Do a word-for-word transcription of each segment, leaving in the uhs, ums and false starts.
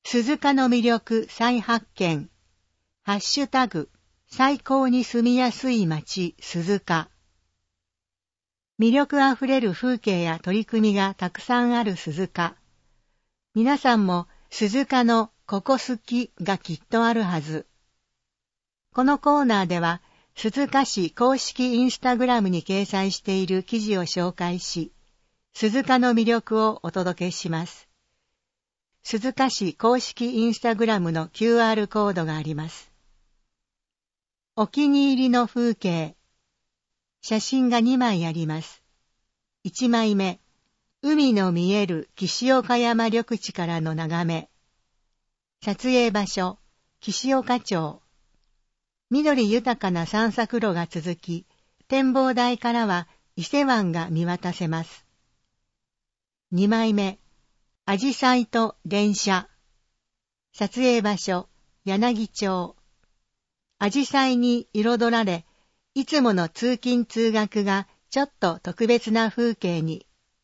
鈴鹿の魅力再発見。ハッシュタグ、最高に住みやすい街、鈴鹿。魅力あふれる風景や取り組みがたくさんある鈴鹿。皆さんも鈴鹿のここ好きがきっとあるはず。このコーナーでは、鈴鹿市公式インスタグラムに掲載している記事を紹介し、鈴鹿の魅力をお届けします。鈴鹿市公式インスタグラムの キューアール コードがあります。お気に入りの風景。写真がにまいあります。いちまいめ、海の見える岸岡山緑地からの眺め。撮影場所、岸岡町。緑豊かな散策路が続き、展望台からは伊勢湾が見渡せます。にまいめ、アジサイと電車。撮影場所、柳町。アジサイに彩られ、いつもの通勤通学がちょっと特別な風景に。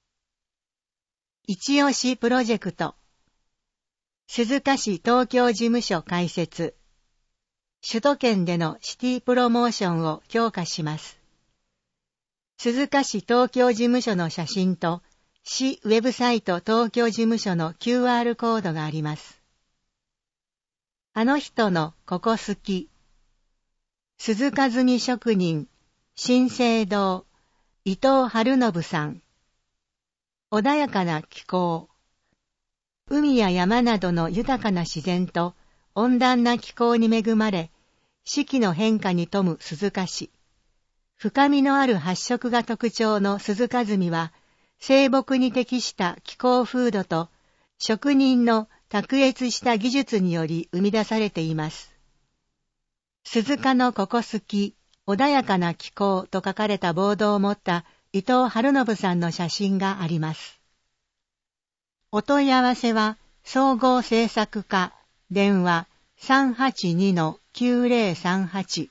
一押しプロジェクト。鈴鹿市東京事務所開設。首都圏でのシティプロモーションを強化します。鈴鹿市東京事務所の写真と、市ウェブサイト東京事務所の キューアール コードがあります。あの人のここ好き。鈴鹿積職人、新生堂、伊藤春信さん。穏やかな気候。海や山などの豊かな自然と温暖な気候に恵まれ、四季の変化に富む鈴鹿市。深みのある発色が特徴の鈴鹿積は、生木に適した気候風土と職人の卓越した技術により生み出されています。鈴鹿のここ好き、穏やかな気候と書かれたボードを持った伊藤春信さんの写真があります。お問い合わせは、総合制作課、電話 さんはちにのきゅうぜろさんはち。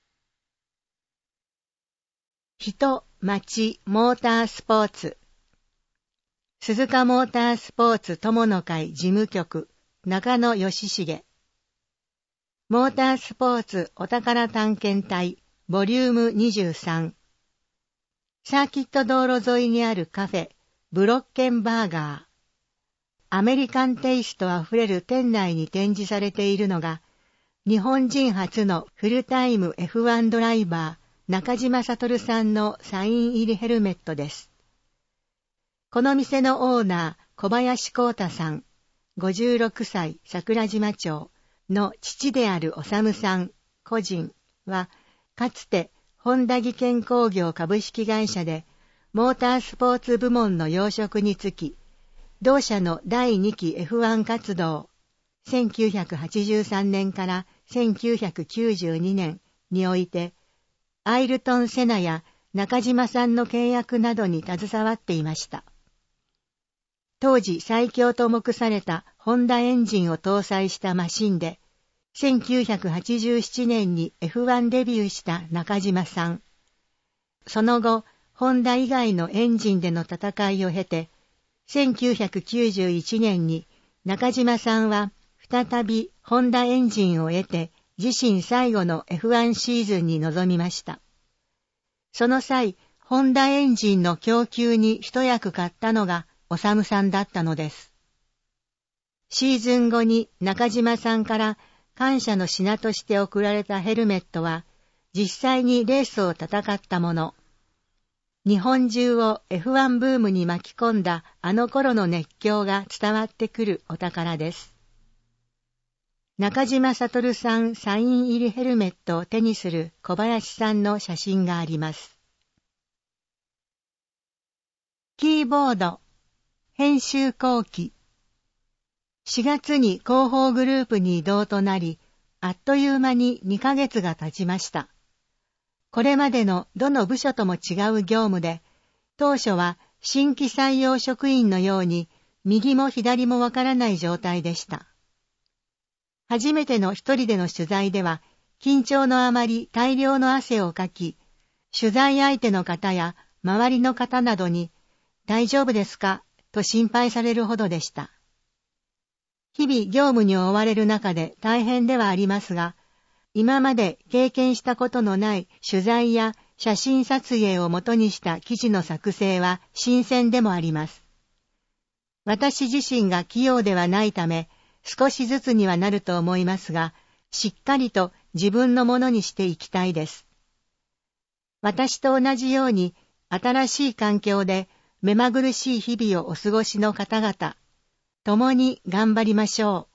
人、町、モータースポーツ。鈴鹿モータースポーツ友の会事務局、中野義重。モータースポーツお宝探検隊、ボリュームにじゅうさん。サーキット道路沿いにあるカフェ、ブロッケンバーガー。アメリカンテイストあふれる店内に展示されているのが、日本人初のフルタイム エフワン ドライバー、中島悟さんのサイン入りヘルメットです。この店のオーナー、小林光太さん、ごじゅうろくさい桜島町の父である修さん、個人は、かつて、本田技研工業株式会社で、モータースポーツ部門の要職につき、同社のだいにき エフワン 活動、せんきゅうひゃくはちじゅうさんねんからせんきゅうひゃくきゅうじゅうにねんにおいて、アイルトン・セナや中島さんの契約などに携わっていました。当時最強と目されたホンダエンジンを搭載したマシンで、せんきゅうひゃくはちじゅうななねんに エフワン デビューした中島さん。その後、ホンダ以外のエンジンでの戦いを経て、せんきゅうひゃくきゅうじゅういちねんに中島さんは再びホンダエンジンを得て自身最後の エフワン シーズンに臨みました。その際、ホンダエンジンの供給に一役買ったのが修さんだったのです。シーズン後に中島さんから感謝の品として贈られたヘルメットは実際にレースを戦ったもの。日本中を エフワン ブームに巻き込んだあの頃の熱狂が伝わってくるお宝です。中島悟さんサイン入りヘルメットを手にする小林さんの写真があります。キーボード、編集後期。しがつに広報グループに異動となり、あっという間ににかげつが経ちました。これまでのどの部署とも違う業務で、当初は新規採用職員のように右も左もわからない状態でした。初めての一人での取材では、緊張のあまり大量の汗をかき、取材相手の方や周りの方などに、大丈夫ですかと心配されるほどでした。 日々業務に追われる中で大変ではありますが、今まで経験したことのない取材や写真撮影をもとにした記事の作成は新鮮でもあります。私自身が器用ではないため、少しずつにはなると思いますが、しっかりと自分のものにしていきたいです。私と同じように新しい環境で目まぐるしい日々をお過ごしの方々、共に頑張りましょう。